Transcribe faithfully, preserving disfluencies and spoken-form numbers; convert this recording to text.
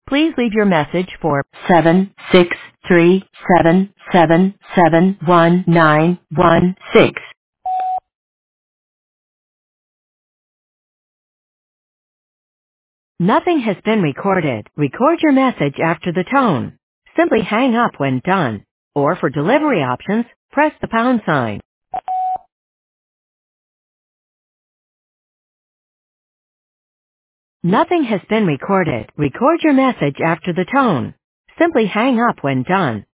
Please leave your message for seven six three seven seven seven one nine one six. Nothing has been recorded. Record your message after the tone. Simply hang up when done. Or for delivery options, press the pound sign. Nothing has been recorded. Record your message after the tone. Simply hang up when done.